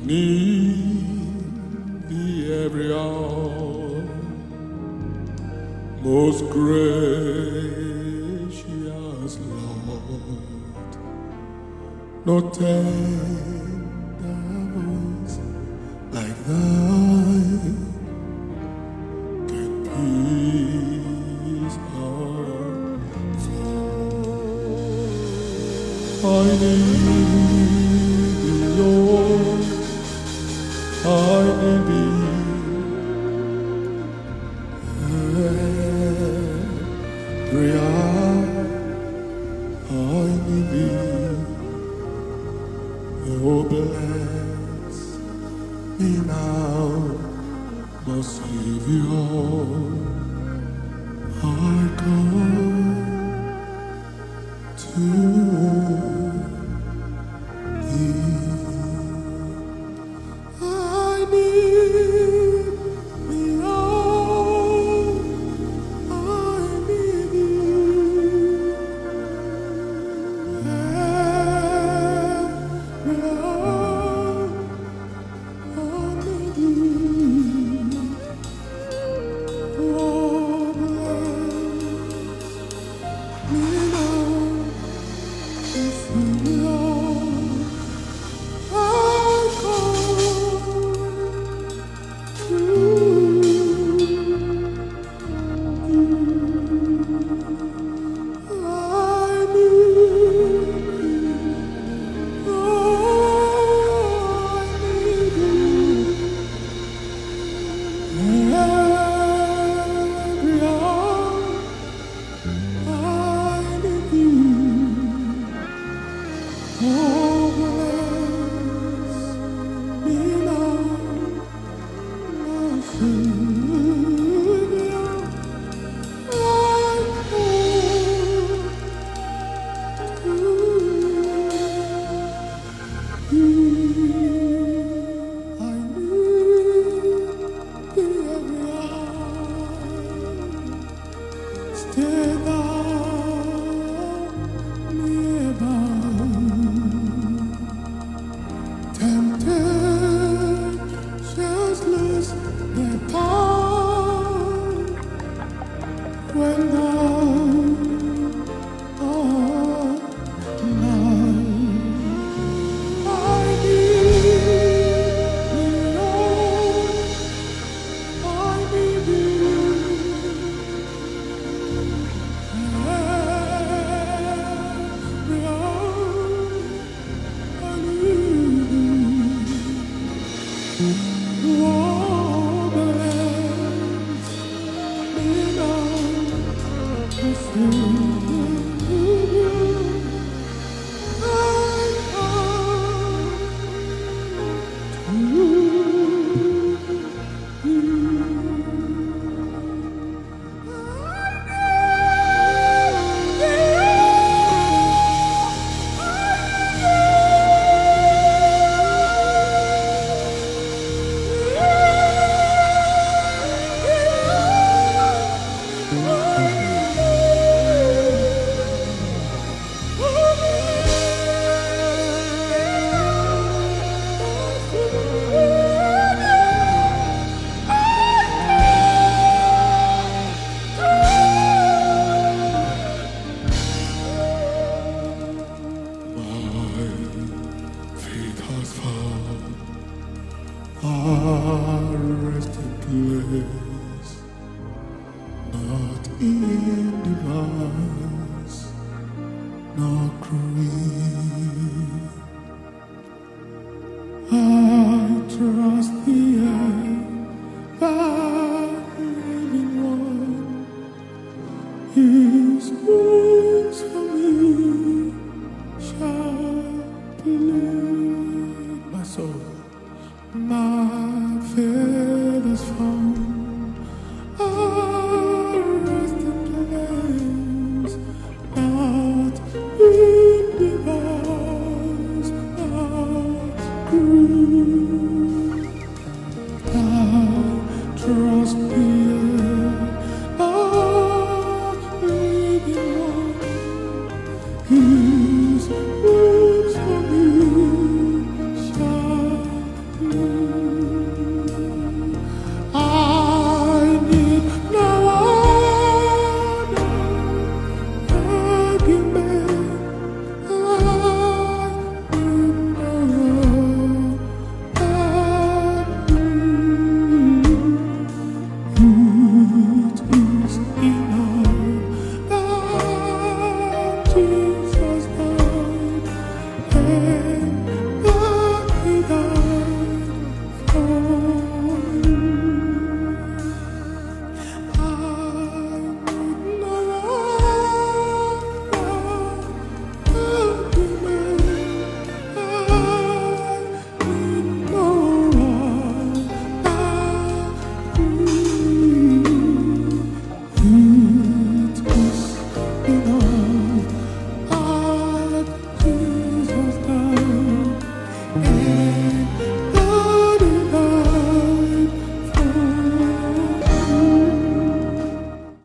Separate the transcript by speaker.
Speaker 1: need thee every hour, most gracious Lord. No tender voice like thine can peace our soul. I need thee, Lord, I need thee. Every hour I need thee. Oh, bless me now, my Savior. I come to thee. I need thee, Lord. I need thee. Every hour I need thee. Oh, bless me now, my Savior. I stay thou nearby. Temptations their power when thou art nigh. I need thee, Lord, I need thee. Every hour I need thee. Oh, bless me now, my Savior. I come to our resting place, not in device, nor creed. I trust the ever-living One. His wounds for me shall bleed my soul. My feathers found a resting place, not in device, not cruel.